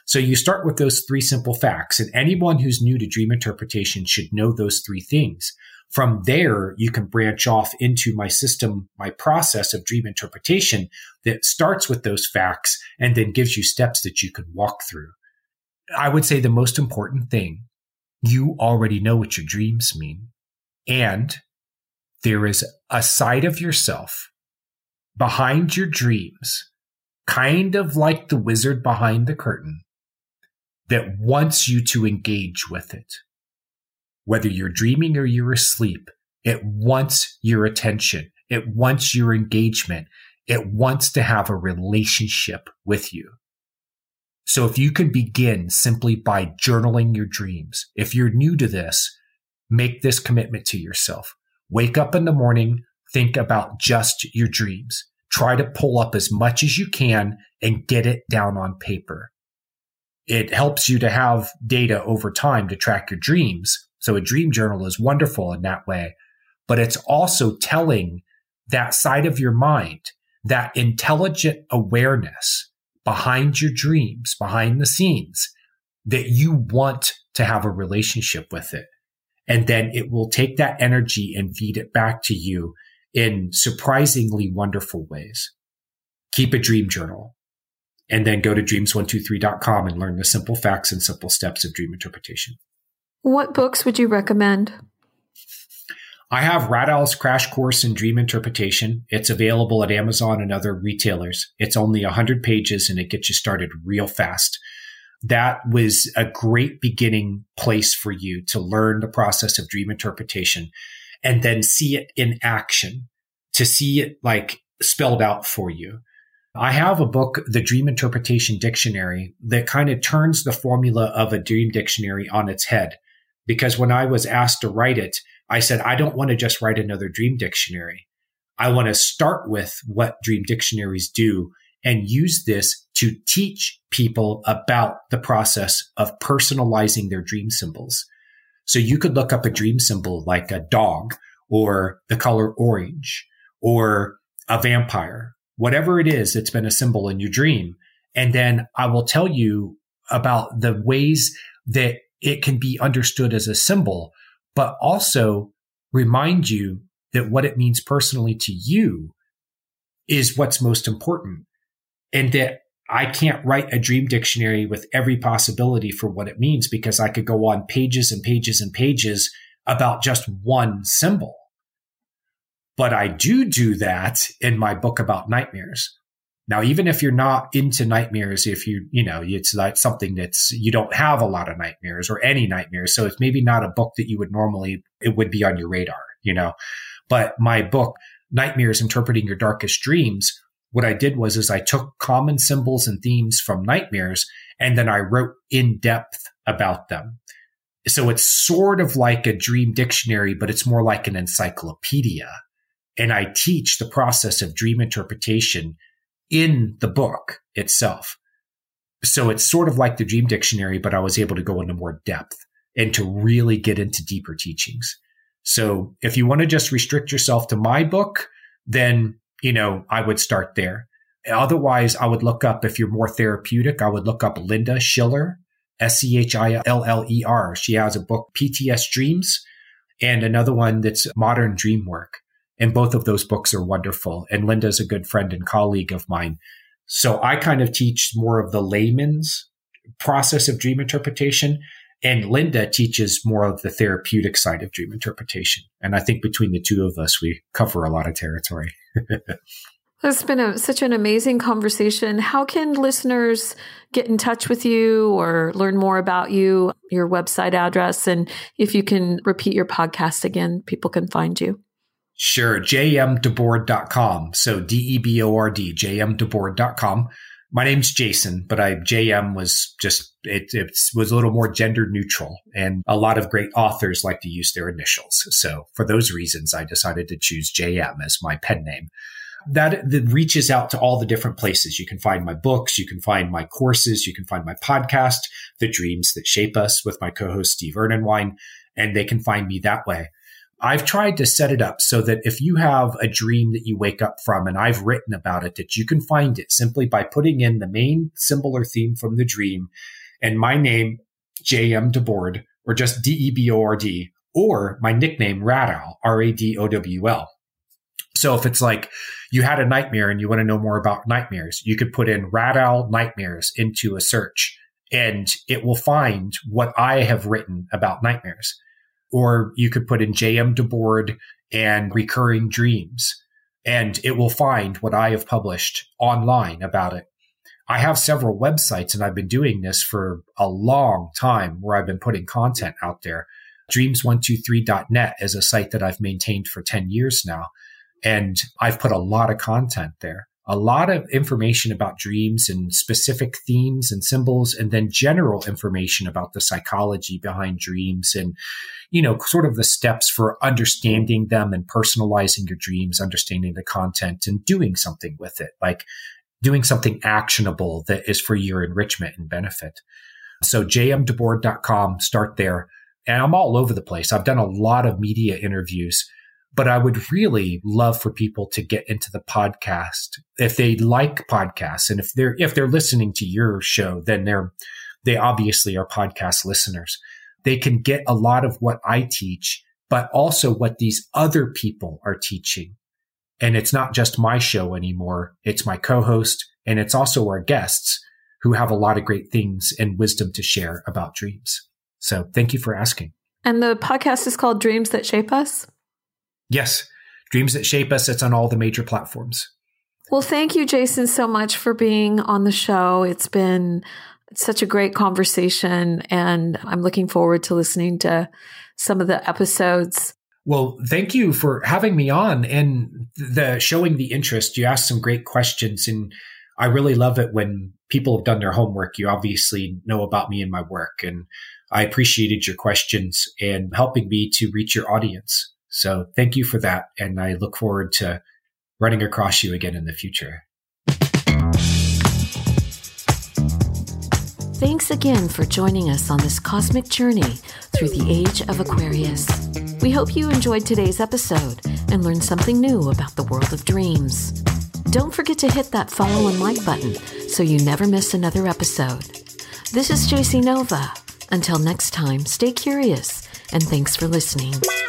Speaker 2: So you start with those three simple facts, and anyone who's new to dream interpretation should know those three things. From there, you can branch off into my system, my process of dream interpretation that starts with those facts and then gives you steps that you can walk through. I would say the most important thing, you already know what your dreams mean. And there is a side of yourself behind your dreams, kind of like the wizard behind the curtain, that wants you to engage with it. Whether you're dreaming or you're asleep, it wants your attention. It wants your engagement. It wants to have a relationship with you. So if you can begin simply by journaling your dreams, if you're new to this, make this commitment to yourself. Wake up in the morning, think about just your dreams. Try to pull up as much as you can and get it down on paper. It helps you to have data over time to track your dreams. So a dream journal is wonderful in that way, but it's also telling that side of your mind, that intelligent awareness behind your dreams, behind the scenes, that you want to have a relationship with it. And then it will take that energy and feed it back to you in surprisingly wonderful ways. Keep a dream journal and then go to dreams one two three dot com and learn the simple facts and simple steps of dream interpretation.
Speaker 3: What books would you recommend?
Speaker 2: I have Rad Al's Crash Course in Dream Interpretation. It's available at Amazon and other retailers. It's only one hundred pages and it gets you started real fast. That was a great beginning place for you to learn the process of dream interpretation and then see it in action, to see it like spelled out for you. I have a book, The Dream Interpretation Dictionary, that kind of turns the formula of a dream dictionary on its head. Because when I was asked to write it, I said, I don't want to just write another dream dictionary. I want to start with what dream dictionaries do and use this to teach people about the process of personalizing their dream symbols. So you could look up a dream symbol like a dog or the color orange or a vampire, whatever it is that's been a symbol in your dream. And then I will tell you about the ways that it can be understood as a symbol, but also remind you that what it means personally to you is what's most important. And that I can't write a dream dictionary with every possibility for what it means, because I could go on pages and pages and pages about just one symbol. But I do do that in my book about nightmares. Now, even if you're not into nightmares, if you, you know, it's like something that's, you don't have a lot of nightmares or any nightmares. So it's maybe not a book that you would normally, it would be on your radar, you know, but my book, Nightmares, Interpreting Your Darkest Dreams, what I did was, is I took common symbols and themes from nightmares, and then I wrote in depth about them. So it's sort of like a dream dictionary, but it's more like an encyclopedia. And I teach the process of dream interpretation in the book itself. So it's sort of like the dream dictionary, but I was able to go into more depth and to really get into deeper teachings. So if you want to just restrict yourself to my book, then, you know, I would start there. Otherwise, I would look up, if you're more therapeutic, I would look up Linda Schiller, S C H I L L E R. She has a book, P T S Dreams, and another one that's Modern Dream Work. And both of those books are wonderful. And Linda's a good friend and colleague of mine. So I kind of teach more of the layman's process of dream interpretation. And Linda teaches more of the therapeutic side of dream interpretation. And I think between the two of us, we cover a lot of territory.
Speaker 3: It's been a, such an amazing conversation. How can listeners get in touch with you or learn more about you, your website address, and if you can repeat your podcast again, people can find you?
Speaker 2: Sure. j m debord dot com. So D E B O R D, j m debord dot com. My name's Jason, but I, J M was just, it, it was a little more gender neutral, and a lot of great authors like to use their initials. So for those reasons, I decided to choose J M as my pen name. That, that reaches out to all the different places. You can find my books, you can find my courses, you can find my podcast, The Dreams That Shape Us, with my co-host Steve Ernenwine, and they can find me that way. I've tried to set it up so that if you have a dream that you wake up from, and I've written about it, that you can find it simply by putting in the main symbol or theme from the dream and my name, J M DeBord, or just D E B O R D, or my nickname, Radowl, R A D O W L. So if it's like you had a nightmare and you want to know more about nightmares, you could put in Radowl nightmares into a search and it will find what I have written about nightmares. Or you could put in J M DeBord and recurring dreams, and it will find what I have published online about it. I have several websites, and I've been doing this for a long time where I've been putting content out there. dreams one two three dot net is a site that I've maintained for ten years now. And I've put a lot of content there, a lot of information about dreams and specific themes and symbols, and then general information about the psychology behind dreams and, you know, sort of the steps for understanding them and personalizing your dreams, understanding the content and doing something with it, like doing something actionable that is for your enrichment and benefit. So j m debord dot com, start there. And I'm all over the place. I've done a lot of media interviews. But I would really love for people to get into the podcast. If they like podcasts, and if they're if they're listening to your show, then they're they obviously are podcast listeners. They can get a lot of what I teach, but also what these other people are teaching. And it's not just my show anymore. It's my co-host, and it's also our guests who have a lot of great things and wisdom to share about dreams. So thank you for asking.
Speaker 3: And the podcast is called Dreams That Shape Us?
Speaker 2: Yes. Dreams That Shape Us. It's on all the major platforms.
Speaker 3: Well, thank you, Jason, so much for being on the show. It's been such a great conversation, and I'm looking forward to listening to some of the episodes.
Speaker 2: Well, thank you for having me on and the showing the interest. You asked some great questions, and I really love it when people have done their homework. You obviously know about me and my work, and I appreciated your questions and helping me to reach your audience. So thank you for that. And I look forward to running across you again in the future.
Speaker 1: Thanks again for joining us on this cosmic journey through the age of Aquarius. We hope you enjoyed today's episode and learned something new about the world of dreams. Don't forget to hit that follow and like button so you never miss another episode. This is J C Nova. Until next time, stay curious, and thanks for listening.